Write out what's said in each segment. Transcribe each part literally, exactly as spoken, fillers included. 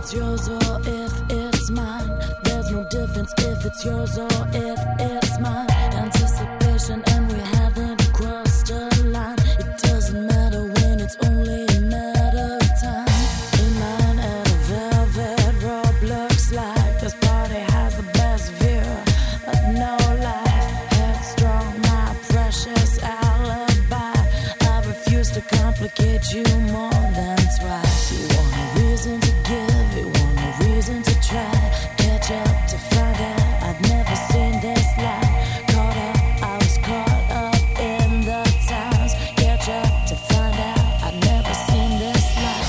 it's yours or if it's mine. There's no difference if it's yours or if it's mine. Anticipation and we haven't crossed a line. It doesn't matter when it's only a matter of time. In line at a velvet Roblox slide. This party has the best view of no life. Headstrong, my precious alibi. I refuse to complicate you more than twice. You want a reason to give, you want a reason to try. Catch up to find out I've never seen this light. Caught up, I was caught up in the times. Catch up to find out I've never seen this light.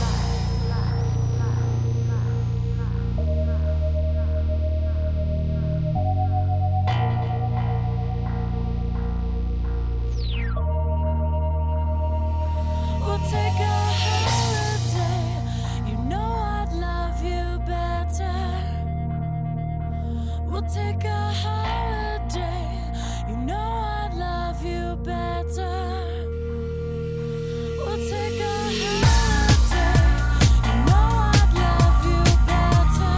We'll take a holiday. You know I'd love you better. We'll take a holiday. You know I'd love you better. We'll take a holiday. You know I'd love you better.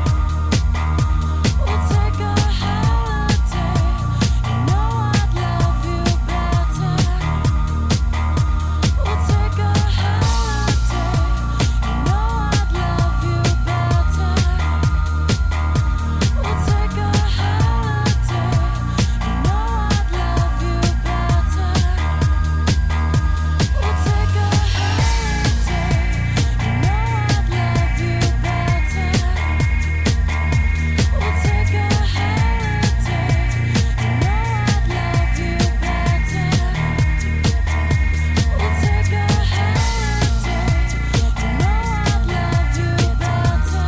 We'll take a holiday. You know I'd love you better. We'll take a holiday. You know I'd love you better. We'll take a holiday. You know I'd love you better. We'll take a holiday. You know I'd love you better. We'll take a holiday. You know I'd love you better. We'll take a holiday. You know I'd love you better.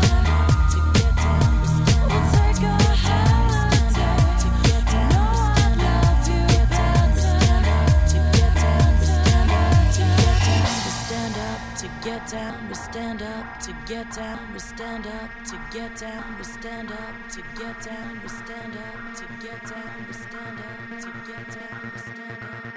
We'll take a holiday. You know I'd love you better. To get down, we stand up. To get down, we stand up. To get down, we stand up. To get down, we stand up. To get down, we stand up. To get down, we stand up.